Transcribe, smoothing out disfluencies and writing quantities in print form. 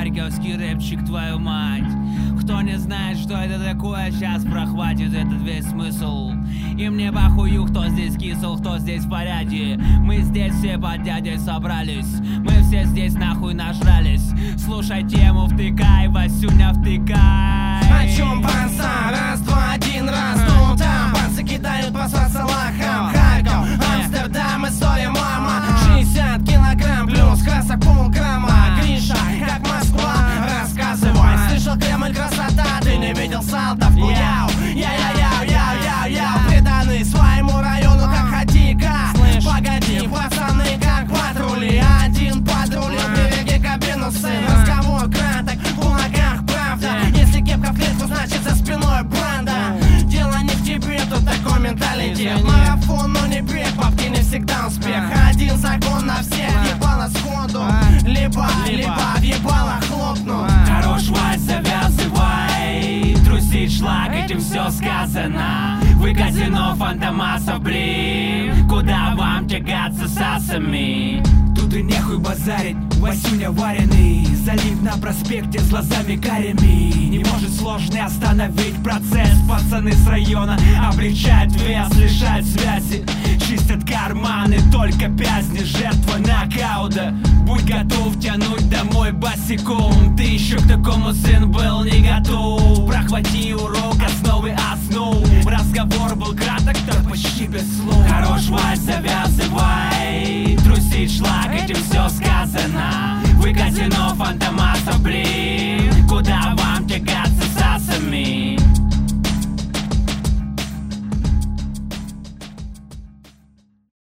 харьковский рэпчик, твою мать. Кто не знает, что это такое, сейчас прохватит этот весь смысл. И мне похую, кто здесь кисел, кто здесь в порядке. Мы здесь все под дядей собрались. Мы все здесь нахуй нажрались. Слушай тему, втыкай, Васюня, втыкай. О чем панца? Раз, два, один раз. Ну там панцы кидают по соцсалахам. Харьков, Амстердам, история мама. 60 килограмм плюс красок полграмма. Гриша, как Москва, рассказывай. Слышал, Кремль красота, ты не видел Салтовку. Яу, яу, преданы своему району, как хатика. Погоди, пацаны, как патрули. Один патруль, береги кабину, сын. Разговор краток, в кулаках правда. Если кепка в клетку, значит за спиной банда. Дело не в тебе, тут такой менталитет. Марафон, но не бег, бабки не всегда успех. Один закон на всех, ебало сходу. Либо въебало хлопну. Хорош, Вась, завязывай. Трусить шлак, этим все сказано. Вы казино фантомасов, блин. Куда вам тягаться с асами? Тут и нехуй базарить, Васюня вареный. Залив на проспекте с глазами карими. Не может сложный остановить процесс. Пацаны с района облегчают вес, лишают связи, чистят карманы, только пязни. Жертва нокаута, будь готов тянуть домой босиком. Ты еще к такому, сын, был не готов. Прохвати урок основы основ. Разговор был краток, так почти без слов. Хорош, Вась, завязывай. Трусить шлак, этим все сказано. Вы казино фантомасов, блин. Куда вам тягаться